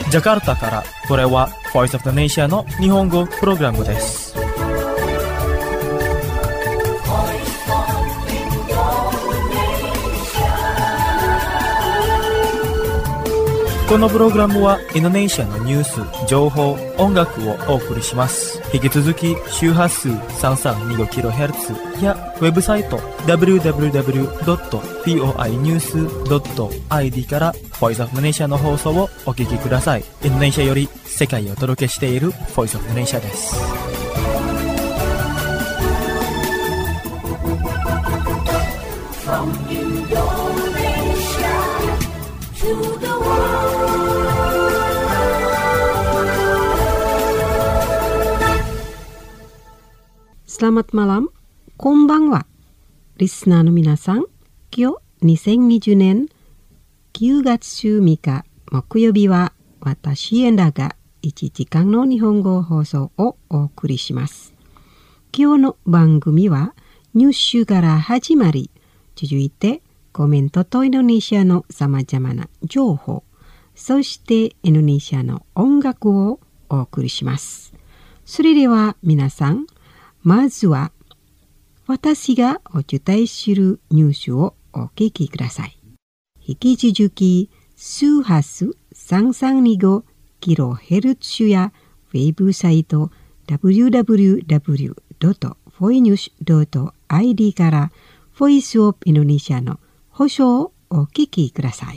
ジャカルタから、これは Voice of the Nation の日本語プログラムです。このプログラムはインドネシアのニュース、情報、音楽をお送りします。引き続き周波数 3325kHz やウェブサイト www.voinews.id から Voice of the Nation の放送をお聞きください。インドネシアより世界をお届けしている Voice of the Nation です。From Indonesia to the world。Selamat malam, こんばんは。リスナーの皆さん、今日2020年9月3日木曜日は私エンダが1時間の日本語放送をお送りします。今日の番組はニュースから始まり、続いてコメントとインドネシアのさまざまな情報、そしてインドネシアの音楽をお送りします。それでは皆さん、まずは私がお伝えするニュースをお聞きください。引き続き周波数 3325kHz やウェブサイト www.voinews.id からボイスオブインドネシアの放送をお聞きください。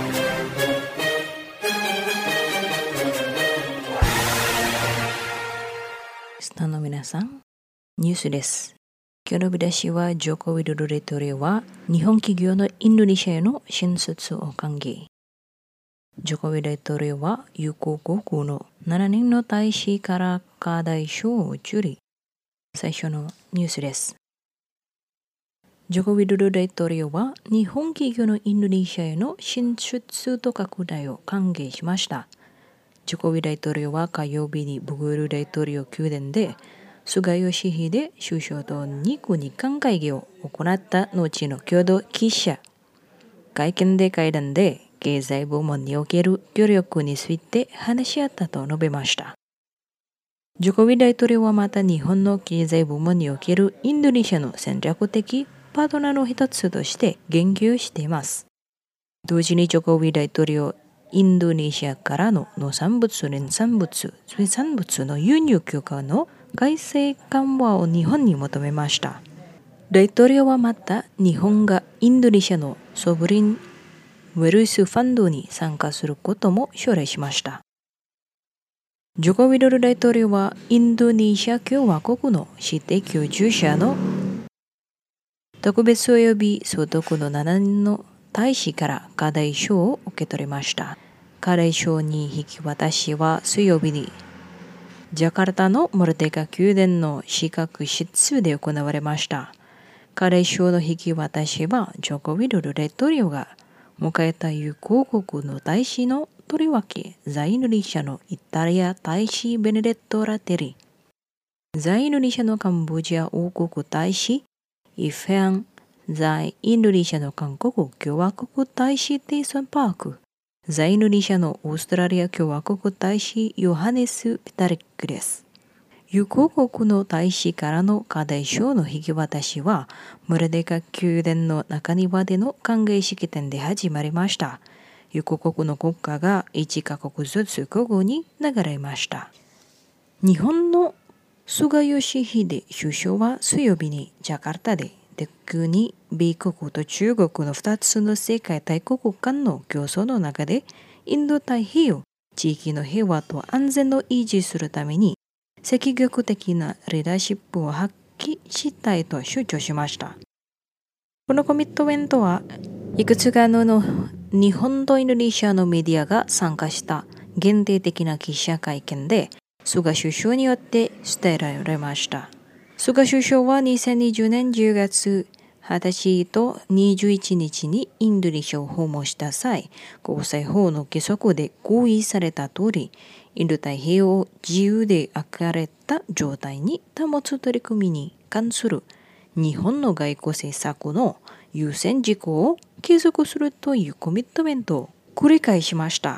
スターの皆さん、ニュースです。今日の見出しは、ジョコ・ウィドロ大統領は日本企業のインドネシアへの進出を歓迎。ジョコ・ウィドロ大統領は友好国の7人の大使から課題書を受理。最初のニュースです。ジョコ・ウィドロ大統領は日本企業のインドネシアへの進出と拡大を歓迎しました。ジョコ・ウィドロ大統領は火曜日にボゴール大統領宮殿で菅義偉首相と日韓会議を行った後の共同記者会見で会談で経済部門における協力について話し合ったと述べました。ジョコビ大統領はまた日本の経済部門におけるインドネシアの戦略的パートナーの一つとして言及しています。同時にジョコビ大統領インドネシアからの農産物、連産物、水産物の輸入許可の改正緩和を日本に求めました。大統領はまた日本がインドネシアのソブリンウェルスファンドに参加することも奨励しました。ジョコ・ウィドロ大統領はインドネシア共和国の指定居住者の特別及び総督の7人の大使から課題書を受け取りました。課題書に引き渡しは水曜日にジャカルタのモルテカ宮殿の資格室で行われました。課題書の引き渡しはジョコ・ウィドロ大統領が迎えた友好国の大使のとりわけ在インドネシアのイタリア大使ベネデット・ラテリ、在インドネシアのカンボジア王国大使イフェアン、在インドネシアの韓国共和国大使テイソン・パーク、在インドネシアのオーストラリア共和国大使ヨハネス・ピタリックです。友好国の大使からの課題書の引き渡しは、モルテカ宮殿の中庭での歓迎式典で始まりました。友好国の国歌が1カ国ずつ交互に流れました。日本の菅義偉首相は水曜日にジャカルタで鉄空に米国と中国の2つの世界大国間の競争の中でインド太平洋地域の平和と安全を維持するために積極的なリーダーシップを発揮したいと主張しました。このコミットメントはいくつかの日本とインドネシアのメディアが参加した限定的な記者会見で菅首相によって伝えられました。菅首相は2020年10月20日と21日にインドネシアを訪問した際、国際法の規則で合意された通り、インド太平洋を自由で明れた状態に保つ取り組みに関する日本の外交政策の優先事項を継続するというコミットメントを繰り返しました。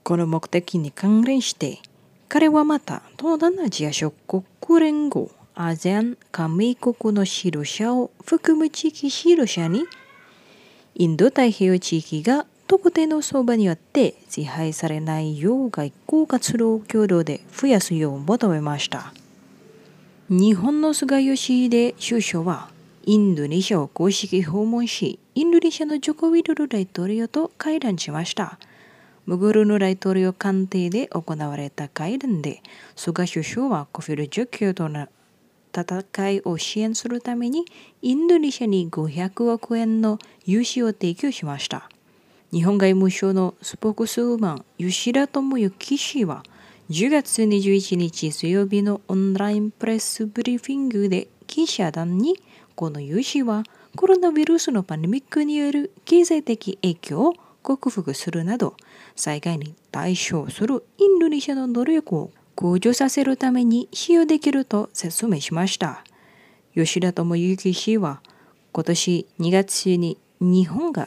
この目的に関連して、彼はまた東南アジア諸国連合 ASEAN 加盟国の指導者を含む地域指導者に、インド太平洋地域が特定の相場によって支配されないよう外交活動を共同で増やすよう求めました。日本の菅義偉首相はインドネシアを公式訪問し、インドネシアのジョコウィドド大統領と会談しました。ムグルの大統領官邸で行われた会談で、菅首相はコフィル状況との戦いを支援するためにインドネシアに500億円の融資を提供しました。日本外務省のスポークスウーマン吉田智之氏は10月21日水曜日のオンラインプレスブリーフィングで記者団に、この融資はコロナウイルスのパンデミックによる経済的影響を克服するなど、災害に対処するインドネシアの努力を向上させるために使用できると説明しました。吉田智之氏は今年2月に日本が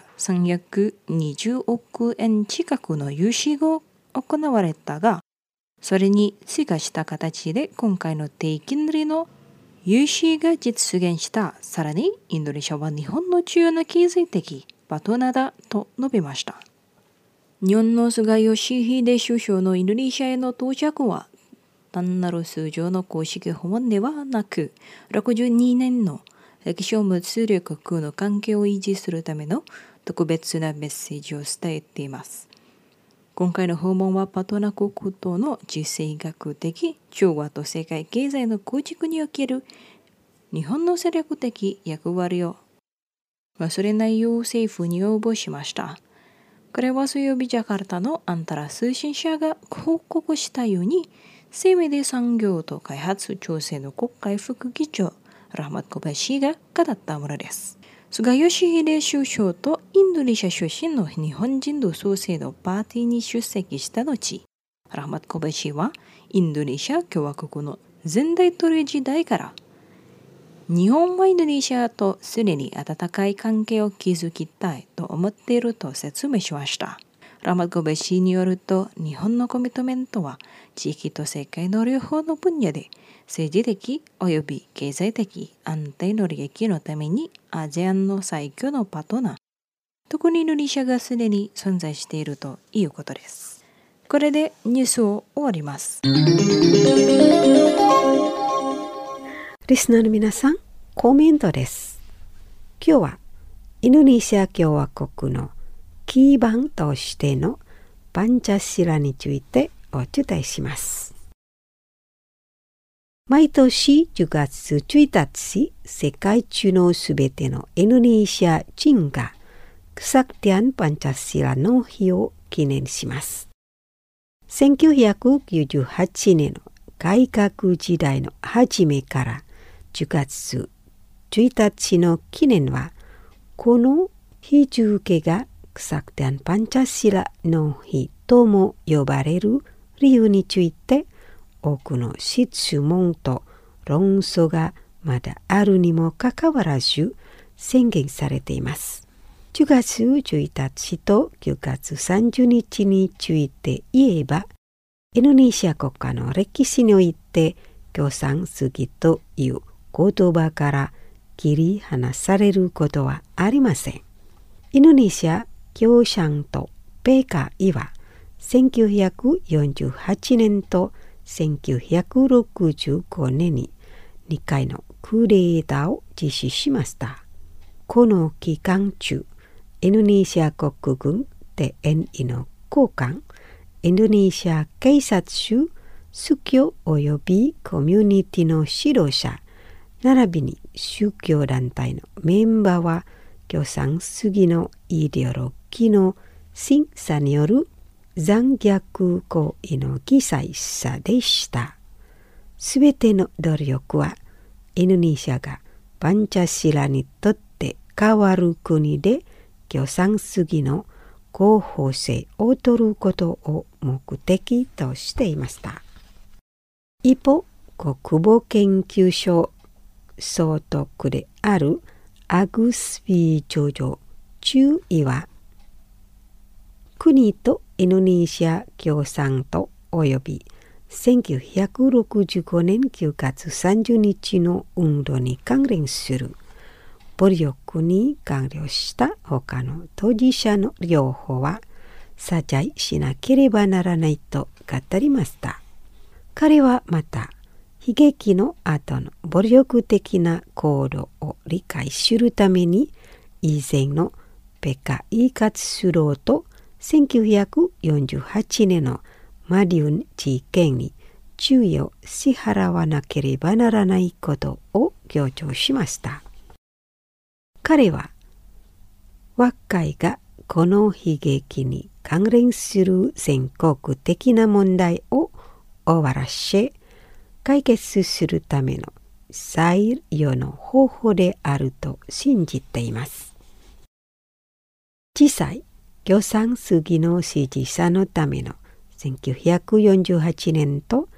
320億円近くの融資が行われたが、それに追加した形で今回の低金利の融資が実現した。さらにインドネシアは日本の重要な経済的パートナーだと述べました。日本の菅義偉首相のインドネシアへの到着は単なる通常の公式訪問ではなく、62年の歴史を持つ両国の関係を維持するための特別なメッセージを伝えています。今回の訪問はパートナー国との地政学的調和と世界経済の構築における日本の戦略的役割を忘れないよう政府に要望しました。彼は水曜日ジャカルタのアンタラ通信社が報告したように、生命で産業と開発調整の国会副議長ラハマット・コバシが語ったものです。菅義偉首相とインドネシア出身の日本人の創生のパーティーに出席した後、ラハマット・コバシはインドネシア共和国の前大統領時代から日本はインドネシアとすでに温かい関係を築きたいと思っていると説明しました。ラマット・コバシによると、日本のコミットメントは地域と世界の両方の分野で政治的及び経済的安定の利益のために ASEAN の最強のパートナー、特にインドネシアがすでに存在しているということです。これでニュースを終わります。 リスナーの皆さん、コメントです。今日はインドネシア共和国の基盤としてのパンチャシラについてお伝えします。毎年10月1日、世界中のすべてのインドネシア人がクサクティアン・パンチャシラの日を記念します。1998年の改革時代の初めから10月1日の記念は、この日付がクサクティアン・パンチャシラの日とも呼ばれる理由について、多くの質問と論争がまだあるにもかかわらず宣言されています。10月1日と9月30日について言えば、インドネシア国家の歴史において共産主義という言葉から切り離されることはありません。インドネシア共産党ペカイは1948年と1965年に2回のクーデターを実施しました。この期間中、インドネシア国軍 TNI の高官、インドネシア警察署、宗教及びコミュニティの指導者、並びに宗教団体のメンバーは共産主義のイデオロギーの審査による残虐行為の犠牲者でした。すべての努力はインドネシアがパンチャシラにとって変わる国で共産主義の合法性を取ることを目的としていました。一方、国防研究所総督であるアグスビージョジョ中尉は、国とインドネシア共産党及び1965年9月30日の運動に関連する暴力に関与した他の当事者の両方は謝罪しなければならないと語りました。彼はまた悲劇の後の暴力的な行動を理解するために以前のペカイ活動と1948年のマデュン事件に注意を支払わなければならないことを強調しました。彼は和会がこの悲劇に関連する全国的な問題を終わらせ解決するための最良の方法であると信じています。実際、共産主義の支持者のための1948年と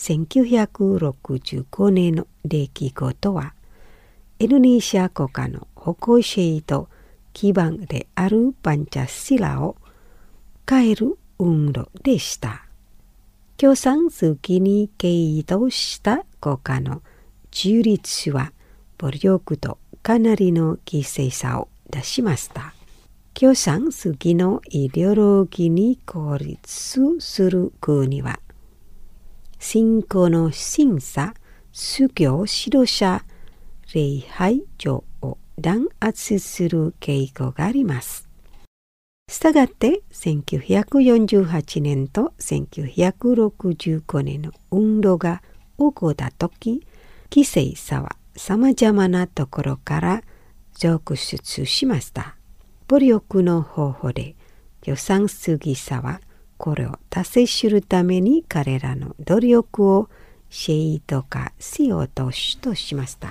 1965年の出来事は、インドネシア国家の矛性と基盤であるパンチャシラを変える運動でした。共産主義に傾倒した国家の中立は暴力とかなりの犠牲者を出しました。共産主義のイデオロギーに孤立する国は、信仰の審査、宗教指導者、礼拝所を弾圧する傾向があります。したがって1948年と1965年の運動が起こったとき、犠牲者は様々なところから続出しました。暴力の方法で共産主義者はこれを達成するために彼らの努力を正当化しようとしました。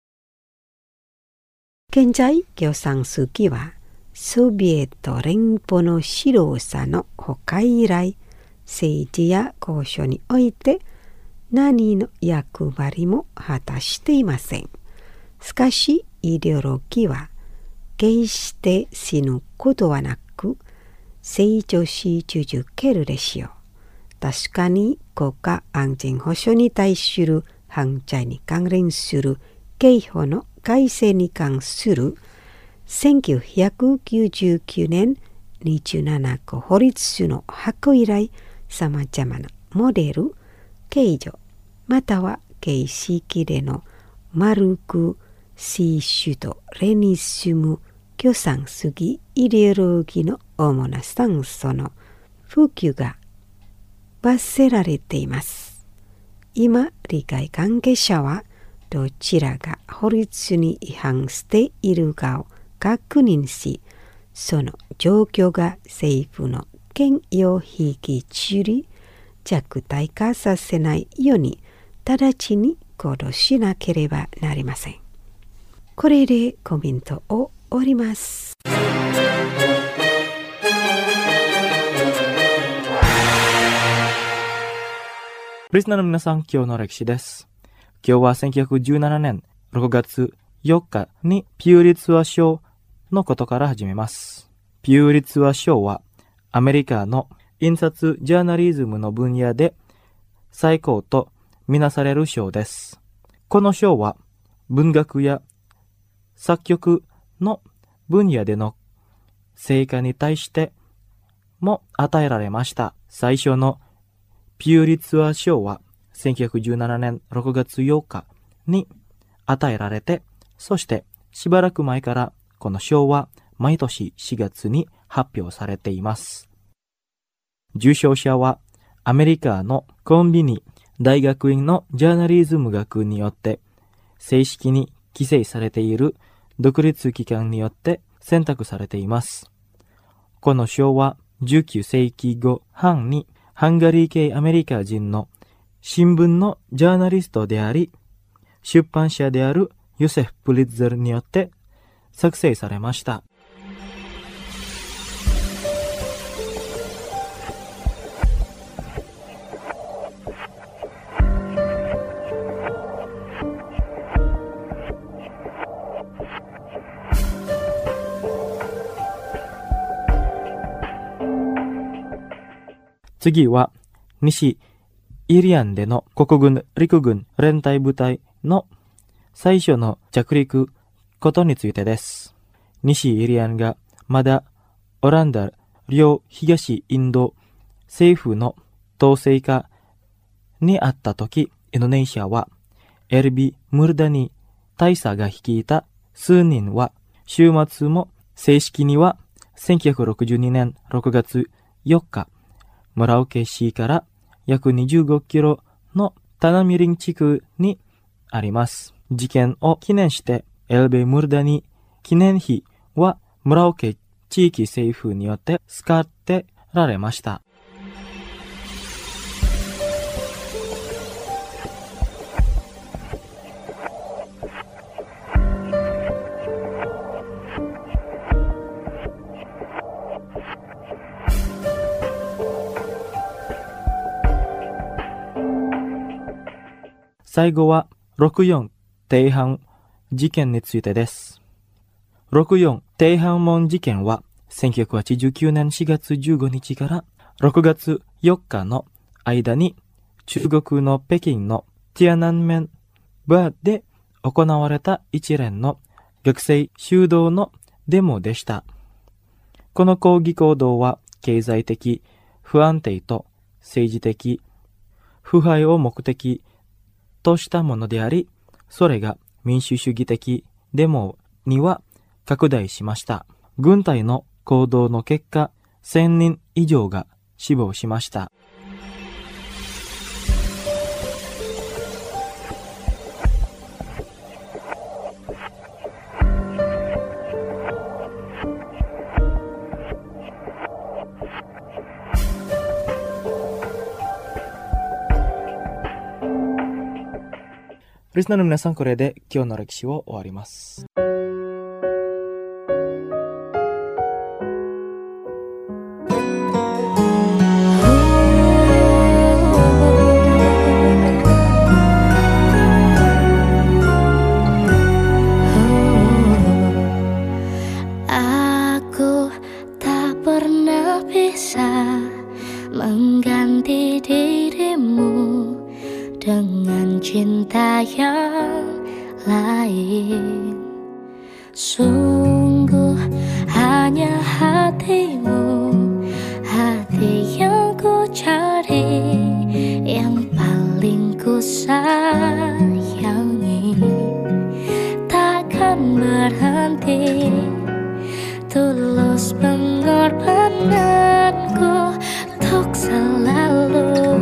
現在、共産主義はソビエト連邦の指導者の他以来、政治や交渉において何の役割も果たしていません。しかし、イデオロギーは決して死ぬことはなく、成長し続けるでしょう。確かに国家安全保障に対する犯罪に関連する刑法の改正に関する1999年27個法律の発行以来、様々なモデル、形状、または形式でのマルク・シーシュとレニスム共産主義イデオロギーの主なスタンスの普及が罰せられています。今、利害関係者はどちらが法律に違反しているかを確認し、その状況が政府の権威を引きつり、弱体化させないように直ちに行動しなければなりません。これでコメントを終わります。 リスナーの皆さん、今日の歴史です。今日は1917年6月4日にピューリツァー賞のことから始めます。ピューリツァー賞はアメリカの印刷ジャーナリズムの分野で最高とみなされる賞です。この賞は文学や作曲の分野での成果に対しても与えられました。最初のピューリツァー賞は1917年6月8日に与えられて、そしてしばらく前からこの賞は毎年4月に発表されています。受賞者はアメリカのコンビニ大学院のジャーナリズム学によって正式に規制されている独立機関によって選択されています。この賞は19世紀後半にハンガリー系アメリカ人の新聞のジャーナリストであり、出版社であるヨセフ・プリッツェルによって作成されました。 次は西イリアンでの国軍陸軍連隊部隊の最初の着陸ことについてです。西イリアンがまだオランダ両東インド政府の統制下にあったとき、インドネシアはエルビ・ムルダニ大佐が率いた数人は週末も正式には1962年6月4日、ムラオケ市から約25キロのタナミリン地区にあります。事件を記念してエルビ・ムルダニ記念碑はムラオケ地域政府によって使ってられました。最後は64天安事件についてです。64天安門事件は1989年4月15日から6月4日の間に中国の北京のティアナンメンバーで行われた一連の学生主導のデモでした。この抗議行動は経済的不安定と政治的腐敗を目的としたものであり、それが民主主義的デモには拡大しました。軍隊の行動の結果、1000人以上が死亡しました。リスナーの皆さん、これで今日の歴史を終わります。 Aku tak pernah bisa mengganti dirimu dengan cinta yang lain. Sungguh hanya hatimu, hati yang ku cari, yang paling ku sayangi. Takkan berhenti tulus pengorbananku untuk selalu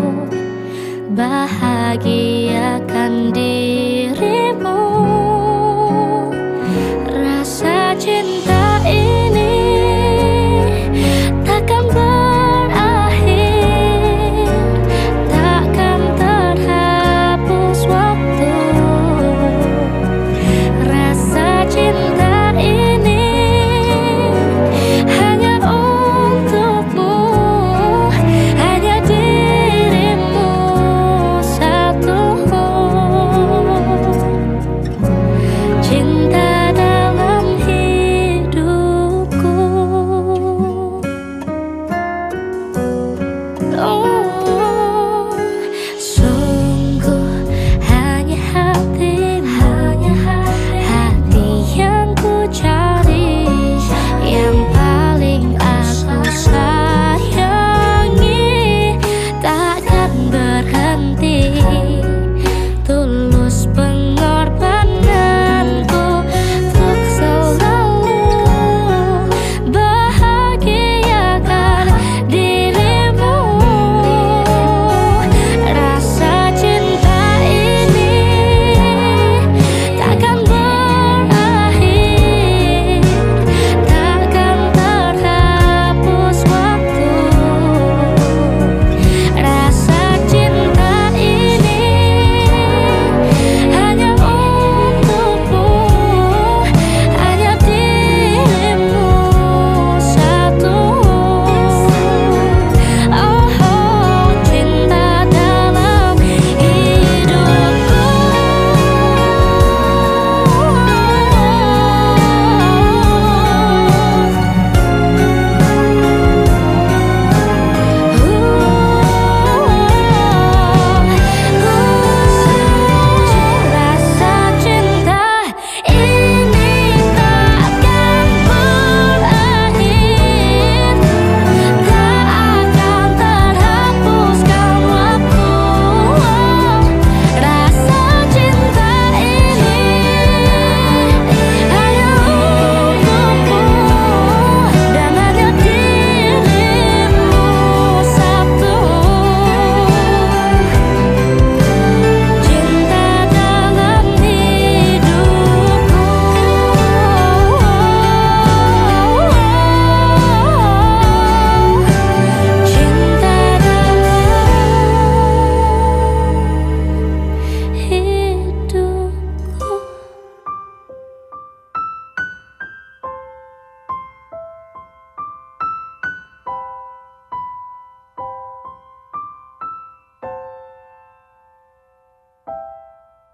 bahagiakan dirimu. Rasa cinta ini takkan berakhir, takkan terhapus waktu. Rasa cinta ini hanya untukmu, hanya dirimu satu.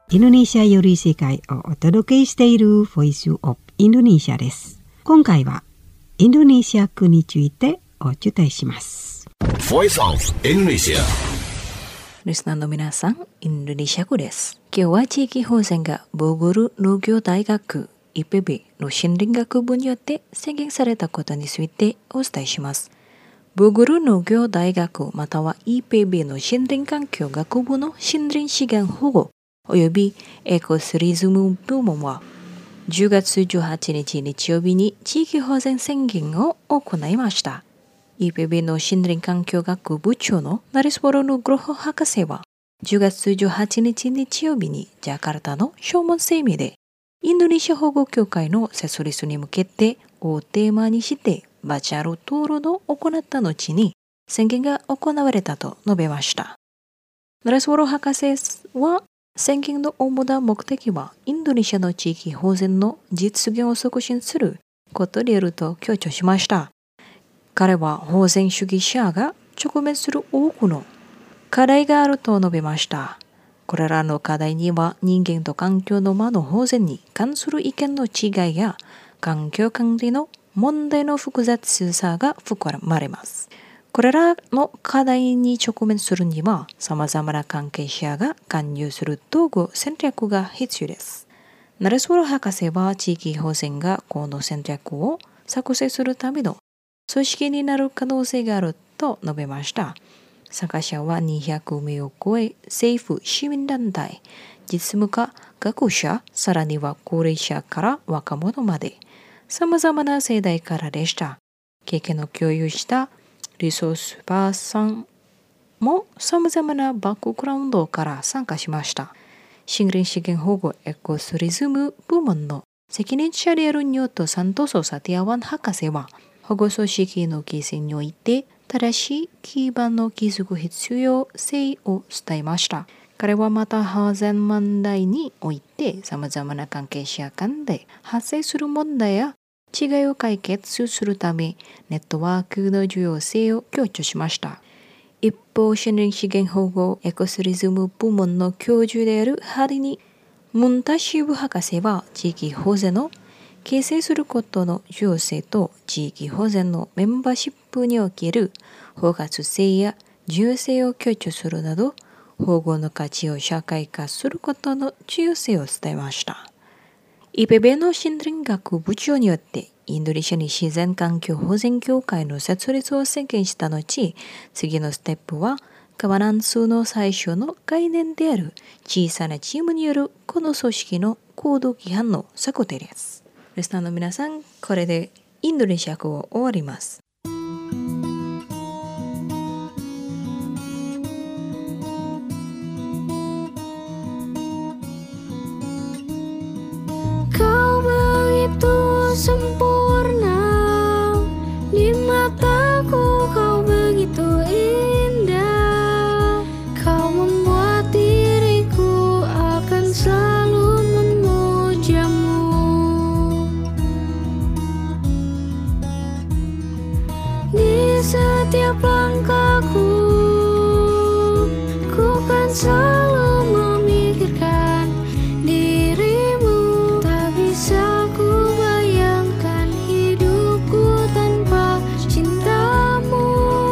インドネシアより世界をお届けしているボイスオブインドネシアです。今回はインドネシア語についてお伝えします。 Voice of Indonesia。 リスナーの皆さん、インドネシア語です。今日は地域法人がボゴル農業大学 IPB の森林学部によって宣言されたことについてお伝えします。ボゴル農業大学または IPB の森林環境学部の森林資源保護およびエコスリズム部門は10月18日日曜日に地域保全宣言を行いました。IPB の森林環境学部長のナリスボロヌグロホ博士は10月18日日曜日にジャカルタの正門声明でインドネシア保護協会の設立に向けてをテーマにしてバチャル討論を行った後に宣言が行われたと述べました。ナリスボロ博士は宣言の主な目的はインドネシアの地域保全の実現を促進することであると強調しました。彼は保全主義者が直面する多くの課題があると述べました。これらの課題には人間と環境の間の保全に関する意見の違いや環境管理の問題の複雑さが含まれます。これらの課題に直面するには様々な関係者が関与する道具戦略が必要です。ナレスボロ博士は地域保全がこの戦略を作成するための組織になる可能性があると述べました。参加者は200名を超え、政府、市民団体、実務家、学者、さらには高齢者から若者まで、様々な世代からでした。経験を共有したリソースパーソンも様々なバックグラウンドから参加しました。森林資源保護エコスリズム部門の責任者であるニョート・サントソ・サティアワン博士は、保護組織の形成において正しい基盤の築く必要性を伝えました。彼はまた保全問題において様々な関係者間で発生する問題や違いを解決するためネットワークの重要性を強調しました。一方、森林資源保護エコスリズム部門の教授であるハリニ・ムンタシブ博士は地域保全の形成することの重要性と地域保全のメンバーシップにおける包括性や重要性を強調するなど保護の価値を社会化することの重要性を伝えました。IPB の森林学部長によってインドネシアに自然環境保全協会の設立を宣言した後、次のステップはガバナンスの最初の概念である小さなチームによるこの組織の行動規範の策定です。リスナーの皆さん、これでインドネシア語を終わります。 Kau begitu sempurna di mataku, kau begitu indah. Kau membuat diriku akan selalu memujamu. Di setiap langkahku, ku kan selalu memikirkan dirimu. Tak bisa ku bayangkan hidupku tanpa cintamu.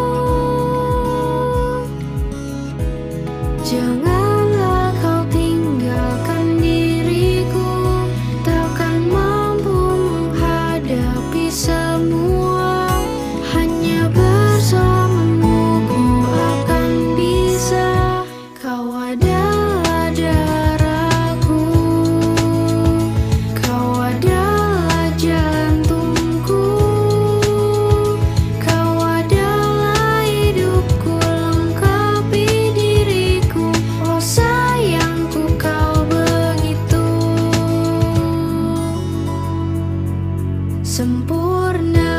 Janganlah kau tinggalkan diriku, takkan mampu menghadapi semua. Hanya bersamamu ku akan bisa. Kau adalah darahku, kau adalah jantungku, kau adalah hidupku, lengkapi diriku. Oh sayangku, kau begitu sempurna.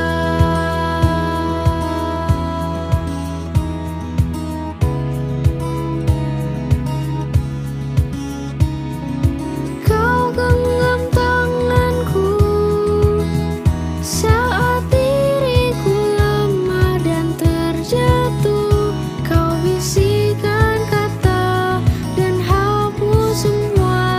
Kau genggam tanganku saat diriku lemah dan terjatuh. Kau bisikan kata dan hapus semua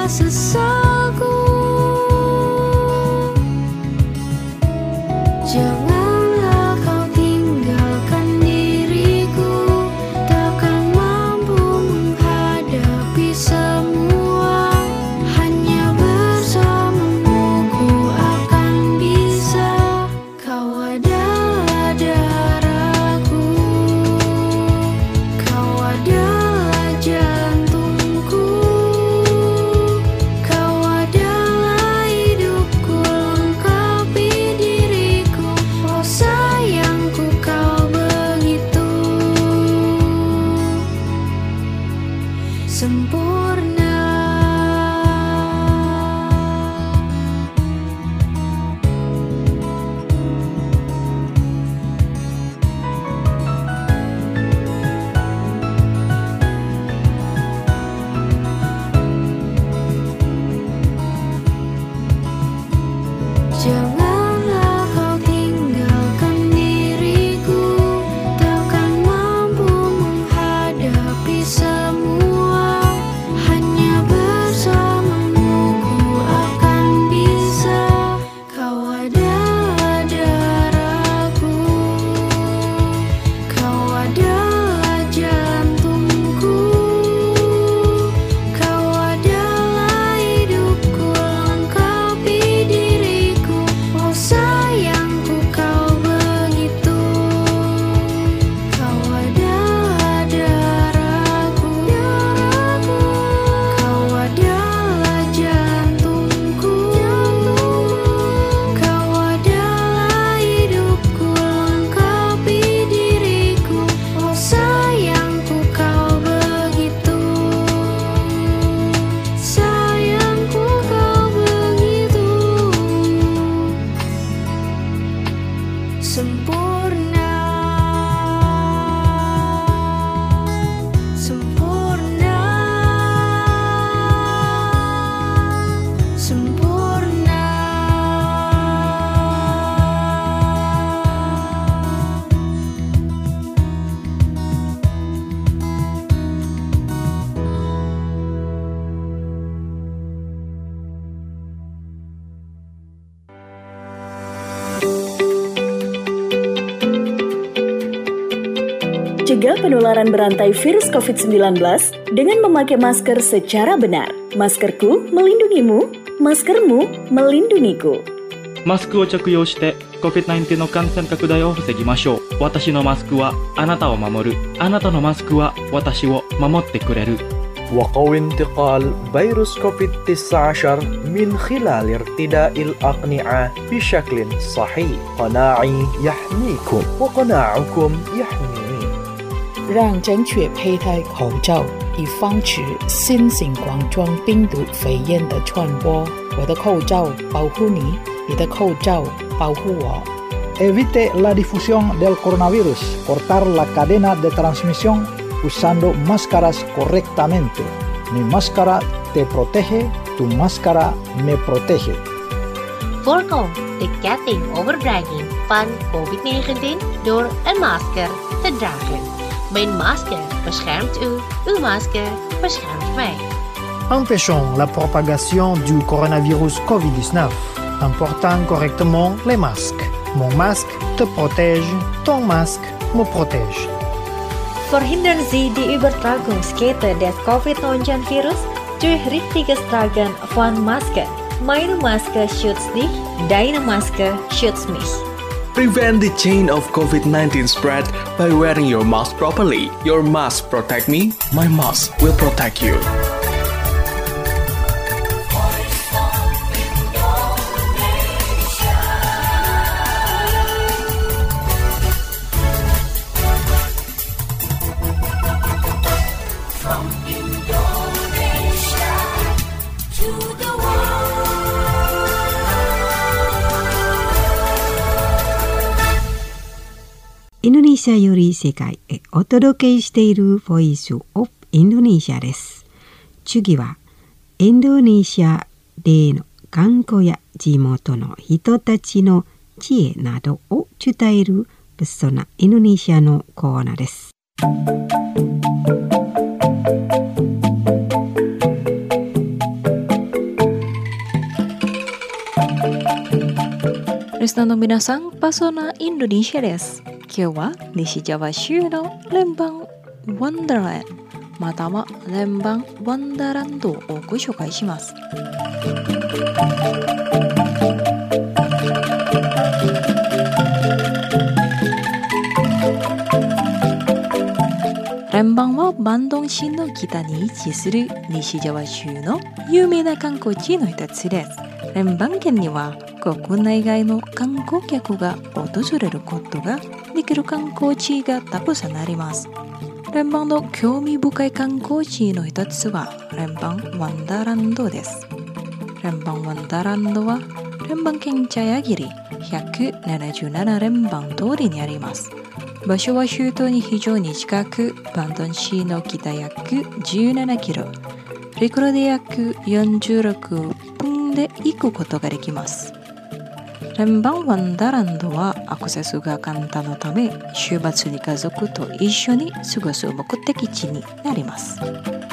mencegah penularan berantai virus COVID-19 dengan memakai masker secara benar. Maskerku melindungimu, maskermu melindungiku. マスクを着用して COVID-19 の感染拡大を防ぎましょう。私のマスクはあなたを守る。あなたのマスクは私を守ってくれる。 وقوي انتقال فيروس كوفيد-19 من خلال ارتداء الأقنعة بشكل صحيح. قناعي يحميكم وقناعكم يحميني. 让正确佩戴口罩，以防止新型冠状病毒肺炎的传播。我的口罩保护你，你的口罩保护我。 Evite la difusión del coronavirus. Cortar la cadena de transmisión usando máscaras correctamente. Mi máscara te protege, tu máscara me protege. Voorkom de ketting overdraging van COVID-19 door een masker te dragen. Mijn masker beschermt u, uw masker beschermt mij. Empêchons la propagation du coronavirus COVID-19 en portant correctement les masques. Mon masque te protège, ton masque me protège. Verhindern Sie die Übertragungskette des Covid-19-Virus durch richtiges Tragen von Maske. Meine Maske schützt dich, deine Maske schützt mich. Prevent the chain of COVID-19 spread by wearing your mask properly. Your mask protect me, my mask will protect you. インドネシアより世界へお届けしているボイスオブインドネシアです。次はインドネシアでの観光や地元の人たちの知恵などを伝えるブッソナインドネシアのコーナーです。 リスナーの皆さん、パソナインドネシアです。今日は西ジャワ州の連邦ワンダーランドまたは連邦ワンダーランドをご紹介します。連邦はバンドン市の北に位置する西ジャワ州の有名な観光地の一つです。連邦圏には国内外の観光客が訪れることができる観光地がたくさんあります。連邦の興味深い観光地の一つは連邦ワンダーランドです。連邦ワンダーランドは連邦県茶屋切177連邦通りにあります。場所は首都に非常に近く、バンドン市の北約17キロ、陸路で約46分で行くことができます。連邦ワンダーランドはアクセスが簡単のため、週末に家族と一緒に過ごす目的地になります。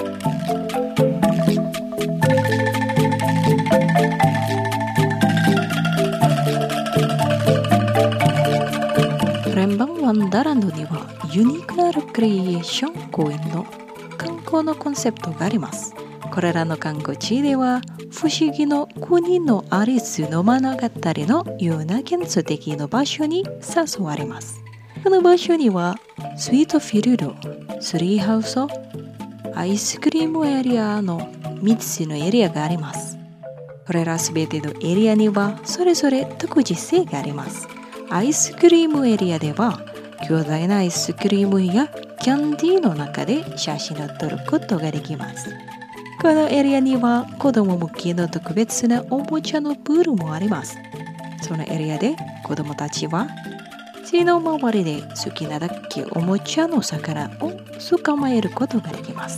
連邦ワンダーランドにはユニークなレクリエーション公園の観光のコンセプトがあります。これらの観光地では不思議の国のアリスの物語のような幻想的な場所に誘われます。この場所にはスイートフィールド、ツリーハウス、アイスクリームエリアの3つのエリアがあります。これらすべてのエリアにはそれぞれ特殊性があります。アイスクリームエリアでは巨大なアイスクリームやキャンディーの中で写真を撮ることができます。このエリアには子供向けの特別なおもちゃのプールもあります。そのエリアで子供たちは地の周りで好きなだけおもちゃの魚を捕まえることができます。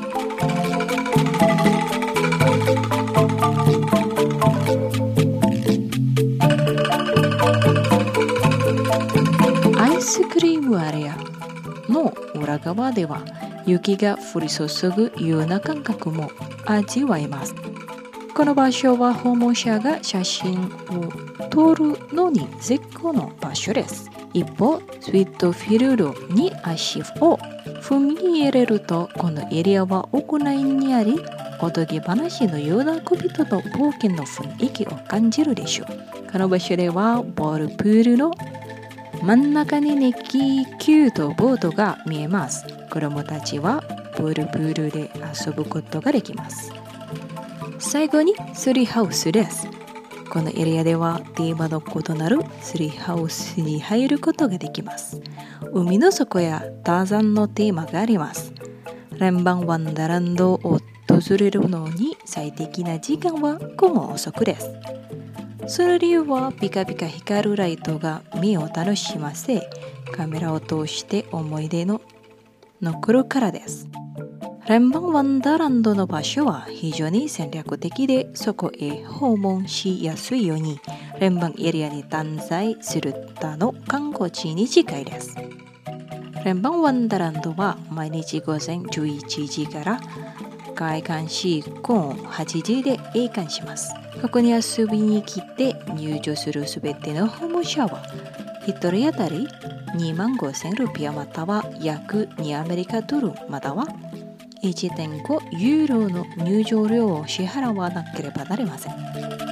アイスクリームエリアの裏側では雪が降り注ぐような感覚も味わえます。この場所は訪問者が写真を撮るのに絶好の場所です。 一方、スイートフィールドに足を踏み入れると、このエリアは屋内にあり、おとぎ話のような小人と冒険の雰囲気を感じるでしょう。この場所ではボールプールの真ん中に熱気球とボートが見えます。子供たちはボールプールで遊ぶことができます。最後にツリーハウスです。このエリアではテーマの異なるツリーハウスに入ることができます。海の底やターザンのテーマがあります。連番ワンダーランドを訪れるのに最適な時間は午後遅くです。その理由はピカピカ光るライトが目を楽しませ、カメラを通して思い出の残るからです。連番ワンダーランドの場所は非常に戦略的で、そこへ訪問しやすいように連番エリアに滞在する他の観光地に近いです。連番ワンダーランドは毎日午前11時から開館し午後8時で閉館します。ここに遊びに来て入場するすべての訪問者は1人当たり25,000ルピアまたは約2アメリカドルまたは 1.5 ユーロの入場料を支払わなければなりません。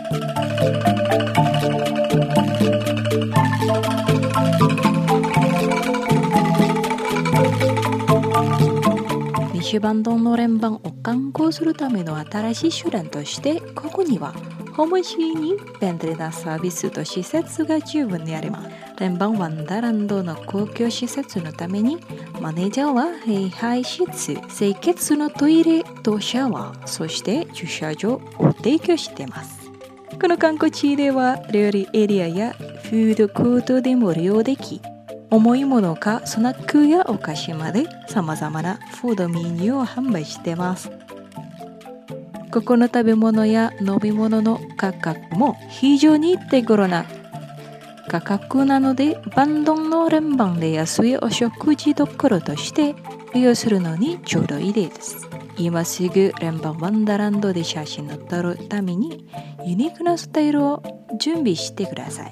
西バンドの連番を観光するための新しい手段として、ここには訪問者に便利なサービスと施設が十分にあります。連番ワンダーランドの公共施設のためにマネージャーは礼拝室、清潔のトイレとシャワー、そして駐車場を提供しています。この観光地では料理エリアやフードコートでも利用でき、重いものかスナックやお菓子まで様々なフードメニューを販売しています。ここの食べ物や飲み物の価格も非常に手頃な価格なので、バンドンの連番で安いお食事どころとして利用するのにちょうどいいです。今すぐ連番ワンダーランドで写真を撮るためにユニークなスタイルを準備してください。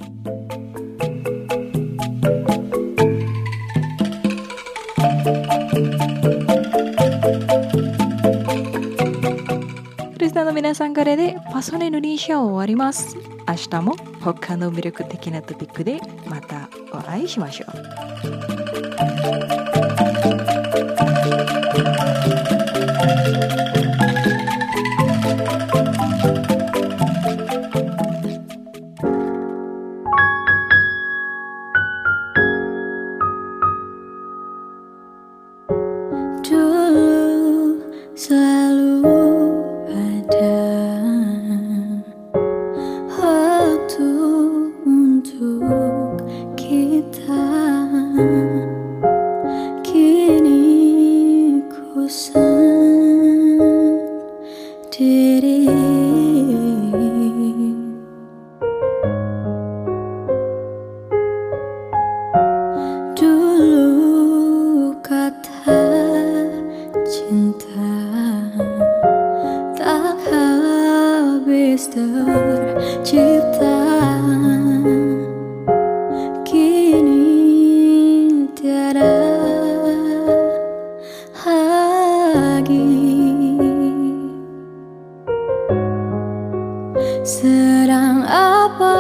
リスナーの皆さんからでパソネの臨床を終わります。明日も他の魅力的なトピックでまたお会いしましょう。 Sedang apa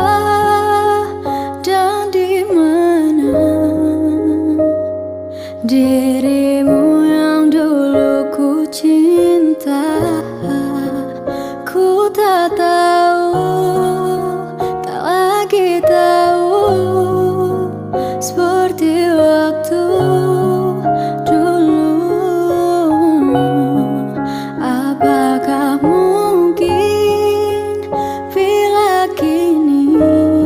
dan di mana dirimu yang dulu ku cinta? Ku tak tahu, tak lagi tahu, seperti waktu dulu. Apakah mungkin bila kini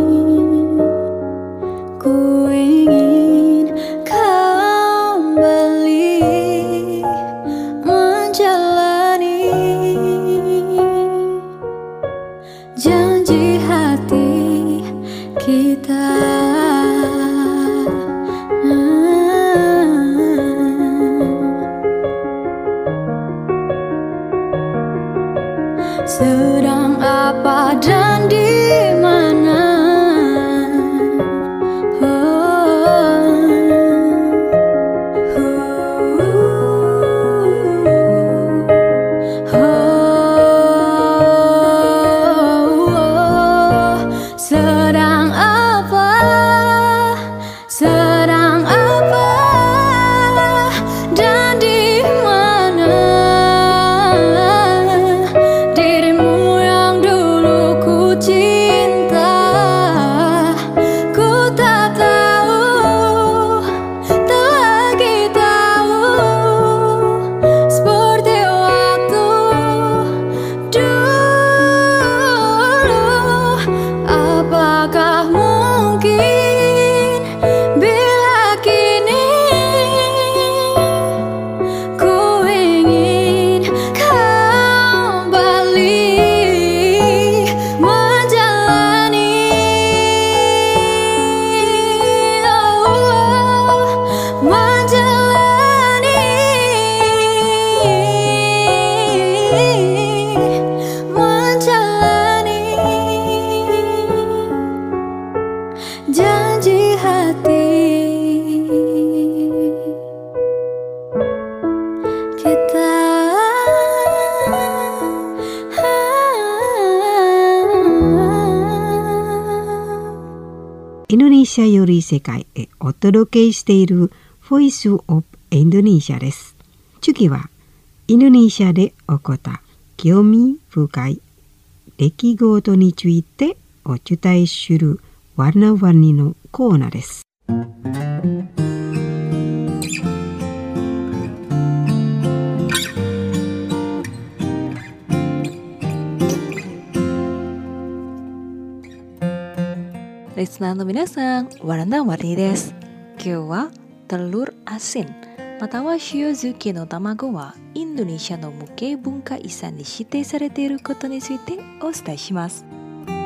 インドネシアより世界へお届けしているボイスオブインドネシアです。次はインドネシアで起こった興味深い出来事についてお伝えするワナワニのコーナーです。 リスナーの皆さん、ワナワニです。今日はtelur asinまたは塩漬けの卵はインドネシアの無形文化遺産に指定されていることについてお伝えします。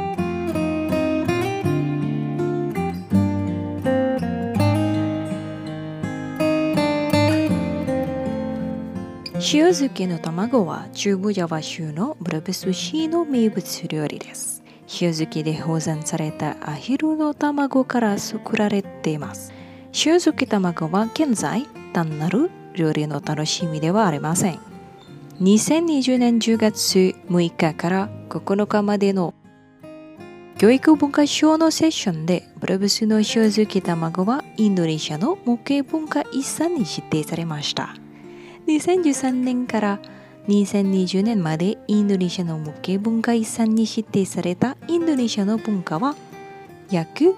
塩漬けの卵は中部ジャワ州のブラベス市の名物料理です。塩漬けで保存されたアヒルの卵から作られています。塩漬け卵は現在単なる料理の楽しみではありません。2020年10月6日から9日までの教育文化省のセッションでブラベスの塩漬け卵はインドネシアの無形文化遺産に指定されました。2013年から2020年までインドネシアの無形文化遺産に指定されたインドネシアの文化は約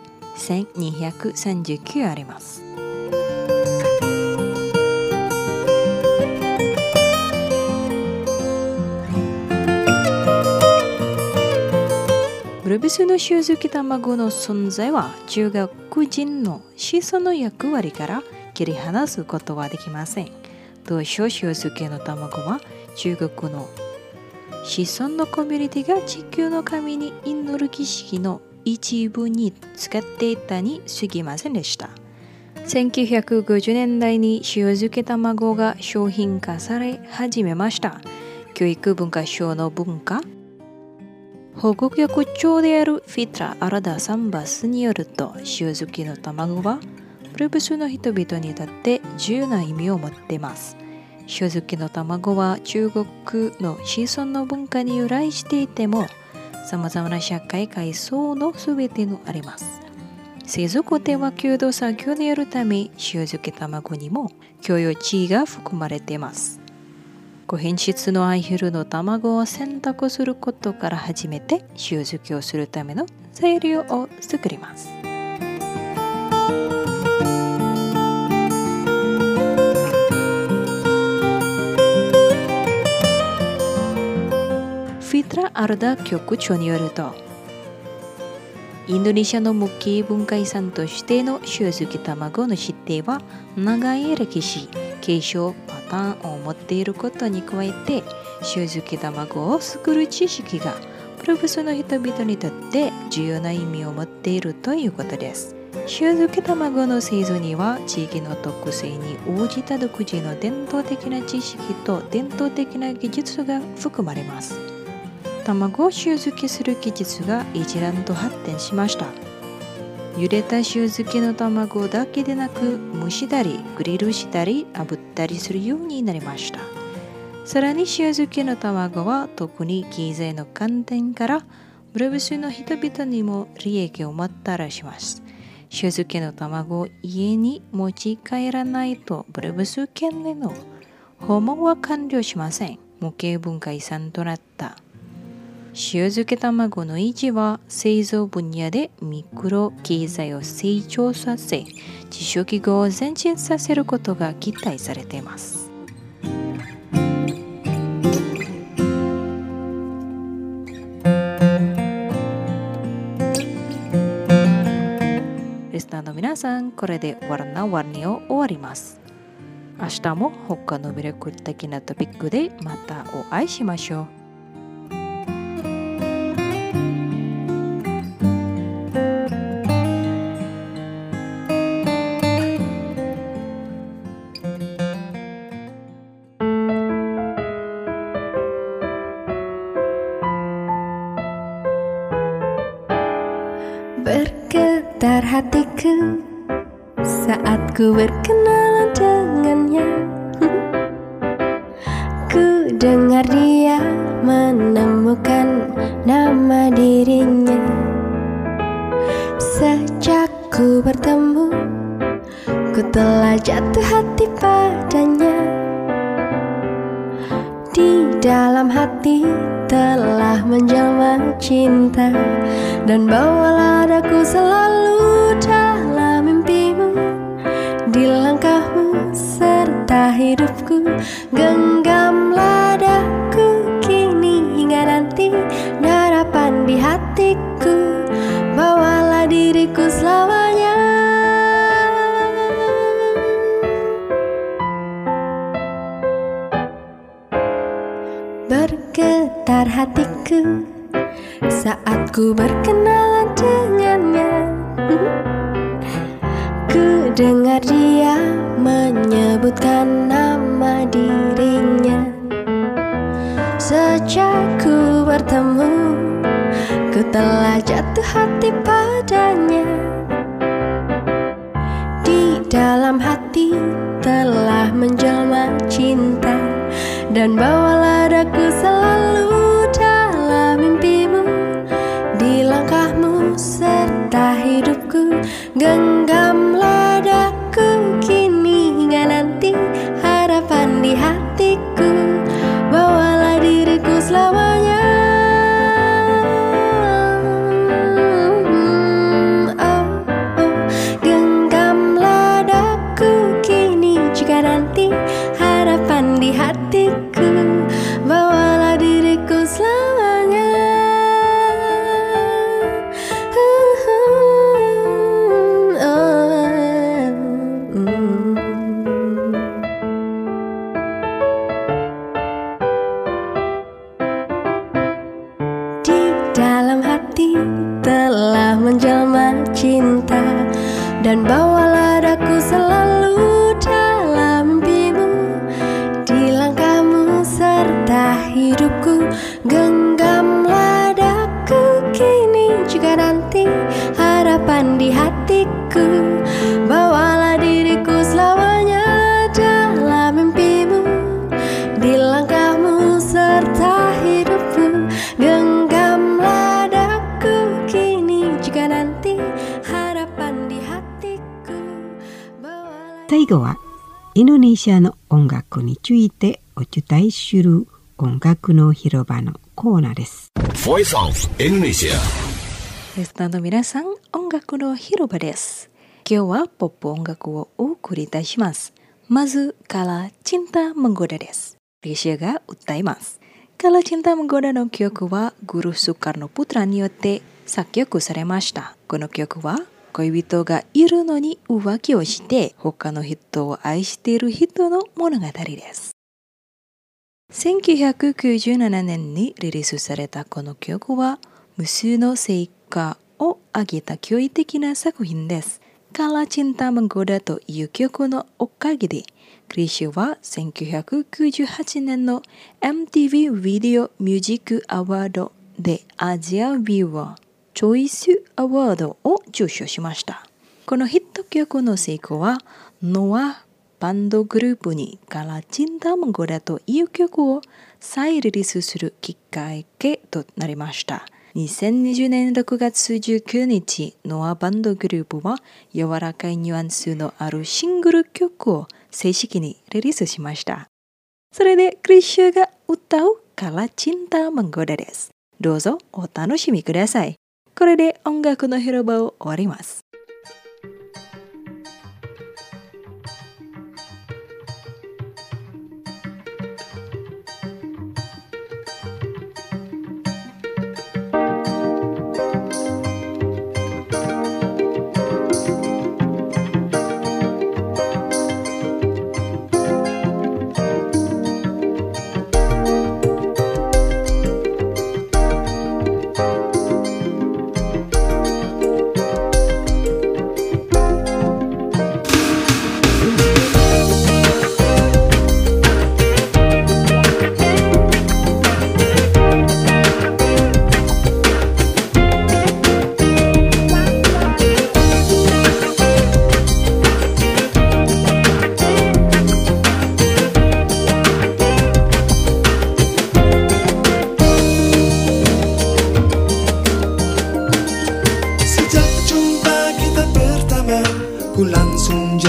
1239あります。ブラベスの塩漬け卵の存在は中国人の子孫の役割から切り離すことはできません。当初塩漬けの卵は中国の子孫のコミュニティが地球の神に祈る儀式の一部に使っていたに過ぎませんでした。1950年代に塩漬け卵が商品化され始めました。教育文化省の文化保護局長であるフィトラ・アラダ・サンバスによると、塩漬けの卵はブラベスの人々にとって重要な意味を持っています。塩漬けの卵は中国の子孫の文化に由来していても、さまざまな社会階層のすべてのあります。製造工程は共同作業であるため、塩漬け卵にも共有地位が含まれています。高品質のアヒルの卵を選択することから始めて、塩漬けをするための材料を作ります。フィトラ・アルダ局長によると、インドネシアの無形文化遺産としての塩漬け卵の指定は長い歴史、継承パターンを持っていることに加えて、塩漬け卵を作る知識がブラベスの人々にとって重要な意味を持っているということです。塩漬け卵の製造には地域の特性に応じた独自の伝統的な知識と伝統的な技術が含まれます。卵を塩漬けする技術が一段と発展しました。茹でた塩漬けの卵だけでなく、蒸したりグリルしたり炙ったりするようになりました。さらに塩漬けの卵は特に経済の観点からブラベスの人々にも利益をもたらします。塩漬けの卵を家に持ち帰らないとブラベス県での訪問は完了しません。無形文化遺産となった塩漬け卵の維持は製造分野でミクロ経済を成長させ、地主企業を前進させることが期待されています。リスナーの皆さん、これでワナワニを終わります。明日も他の魅力的なトピックでまたお会いしましょう。 Bergetar hatiku saat ku berkenalan dengannya. Ku dengar dia menemukan nama dirinya. Sejak ku telah jatuh hati padanya. Di dalam hati telah menjelma cinta, dan bawalah daku selalu dalam mimpimu. Di langkahmu serta hidupku, genggamlah daku kini hingga nanti. Harapan di hatiku, bawalah diriku selamanya. Bergetar hatiku saat ku berkenalan dengannya. Ku dengar dia menyebutkan nama dirinya. Sejak ku bertemu, ku telah jatuh hati padanya. Di dalam hati telah menjelma cinta, dan bawalah daku selalu dalam mimpimu. Di langkahmu serta hidupku, genggamlah daku kini hingga nanti. Harapan di hatiku, bawalah diriku selamanya. Genggamlah daku kini jika nanti. Harapan di hatiku, bawalah diriku selamanya. Di dalam hati telah menjelma cinta, dan bawalah daku selalu dalam mimpimu. Di langkahmu serta hidupku, genggamlah daku kini juga nanti. Harapan di hatiku, bawalah diriku selamanya dalam mimpimu. Di langkahmu serta hidupku, genggamlah daku kini juga nanti. Harapan di hatiku, bawalah. 最後はインドネシアの音楽についてお伝えする音楽の広場のコーナーです。 Voice of Indonesia。 リスナーの皆さん、音楽の広場です。今日はポップ音楽をお送りいたします。まず、Kala Cinta Menggoda です。リシアが歌います。Kala Cinta Menggoda の曲はグルスカルノプトラによって作曲されました。この曲は恋人がいるのに浮気をして他の人を愛している人の物語です。1997年にリリースされたこの曲は無数の成果を上げた驚異的な作品です。Kala Cinta Menggoda という曲のおかげでクリシュは1998年の MTV Video Music Award でアジアビューアーチョイスアワードを受賞しました。このヒット曲の成功はノアバンドグループにKala Cinta Menggoda という曲を再リリースするきっかけとなりました。2020年6月19日、ノアバンドグループは柔らかいニュアンスのあるシングル曲を正式にリリースしました。それでクリッシュが歌うKala Cinta Menggodaです。どうぞお楽しみください。これで音楽の広場を終わります。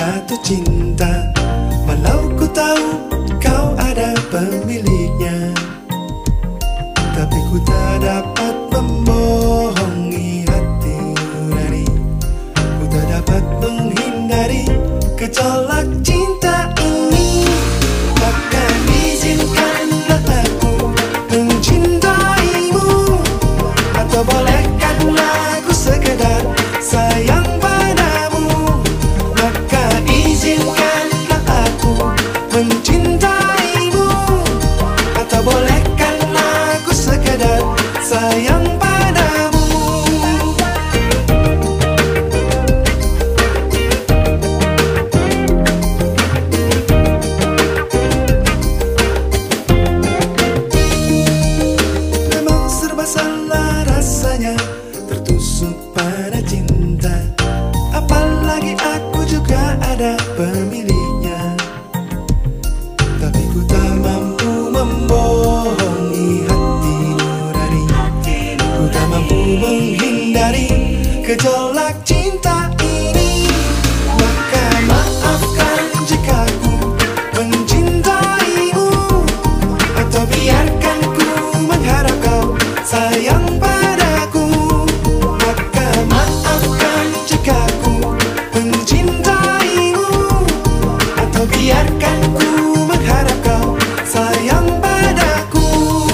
jatuh cinta, walau ku tahu kau ada pemiliknya. Tapi ku tak dapat membohongi hati nurani, ku tak dapat menghindari gejolak cinta ini. Maka izinkanlah aku mencintaimu, atau bolehkanlah aku sekedar sayang padamu. Maka izinkanlah aku mencintaimu, atau bolehkanlah aku sekedar sayang padamu. Memang serba salah rasanya tertusuk pada cinta, apalagi aku juga ada pemiliknya. Tapi ku tak mampu membohongi hati nurani, ku tak mampu menghindari gejolak cinta ini. Maka maafkan jika ku mencintaimu, atau biarkan ku mengharap kau sayang padaku. Maka maafkan jika ku mencintaimu, atau biarkan ku mengharap kau sayang padaku.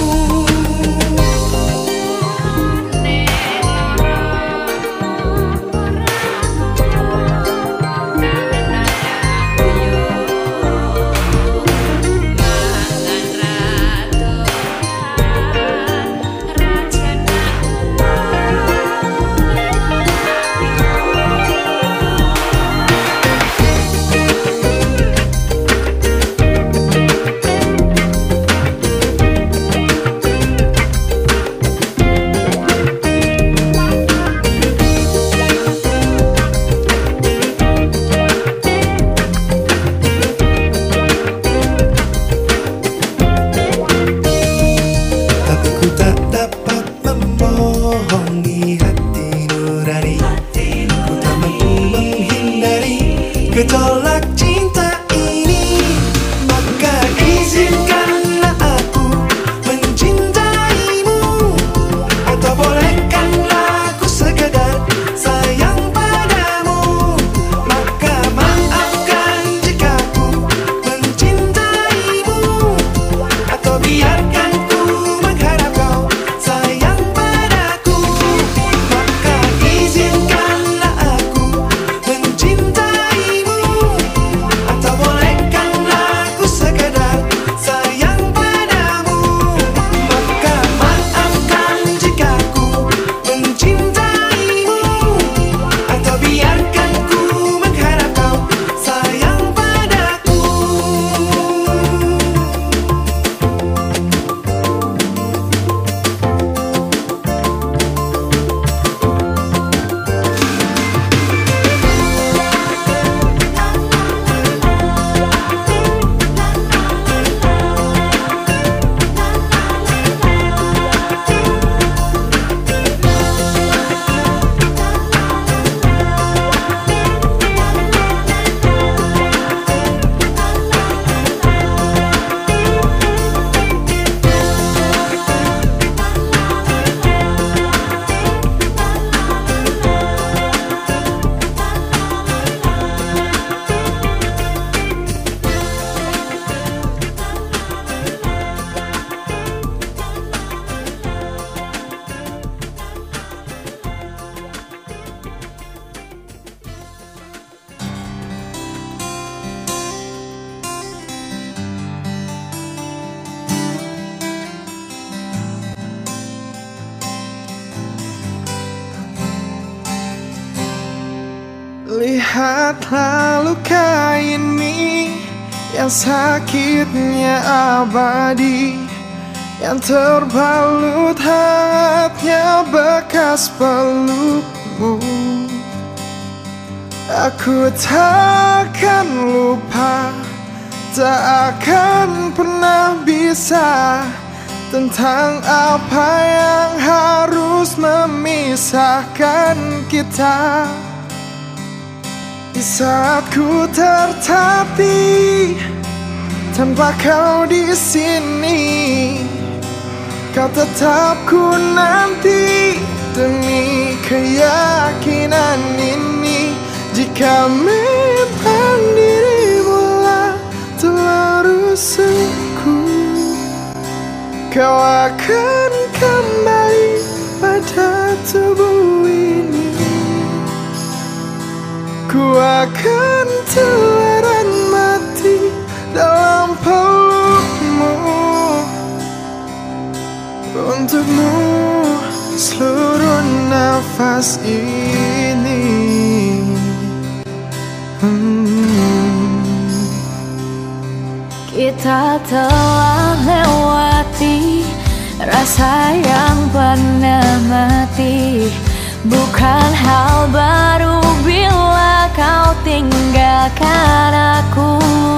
Tapi ku tak dapat membohongi hati nurani, ku tak mampu menghindari gejolak cinta ini. Maka izinkanlah aku mencintaimu, atau bolehkanlah aku sekedar sayang padamu. Maka maafkan jika ku mencintaimu, atau biarkan ku mengharap kau sayang padaku. Maka izinkanlah aku mencintaimu, atau bolehkanlah aku sekedar sayang padamu. Maka maafkan jika ku mencintaimu, atau biarkan ku mengharap kau sayang padaku. Lihatlah luka ini yang sakitnya abadi, yang terbalut hangatnya bekas pelukmu. Aku takkan lupa, tak akan pernah bisa, tentang apa yang harus memisahkan kita. Di saat ku tertatih tanpa kau di sini, kau tetap ku nanti demi keyakinan ini. Jika memang dirimulah tulang rusukku, kau akan kembali pada tubuh ini. Ku akan tua dan mati dalam pelukmu. Untukmu seluruh nafas ini. Kita telah lewati rasa yang pernah mati. Bukan hal baru bila kau tinggalkan aku,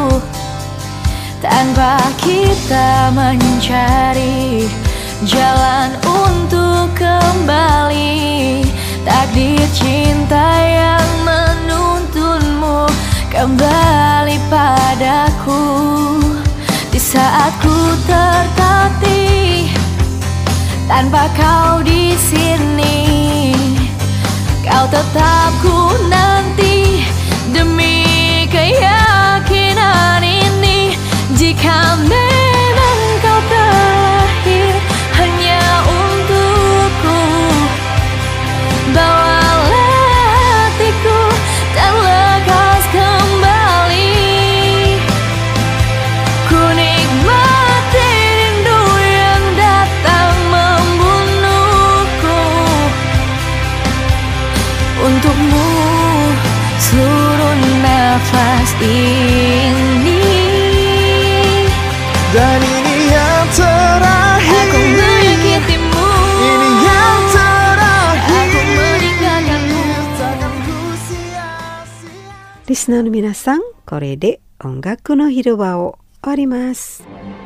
tanpa kita mencari jalan untuk kembali. Takdir cinta yang menuntunmu kembali padaku. Di saat ku tertatih tanpa kau di sini, kau tetap ku nanti demi keyakinan ini. Jika memang kau terakhir hanya untukku, bawalah hatiku dan lekas kembali. Ku nikmati rindu yang datang membunuhku. Untukmu seluruh nafas ini. Dan ini yang terakhir. Aku menyakitimu. Ini yang terakhir. Aku meninggalkanmu. Listener の皆さん、これで音楽の広場を終わります。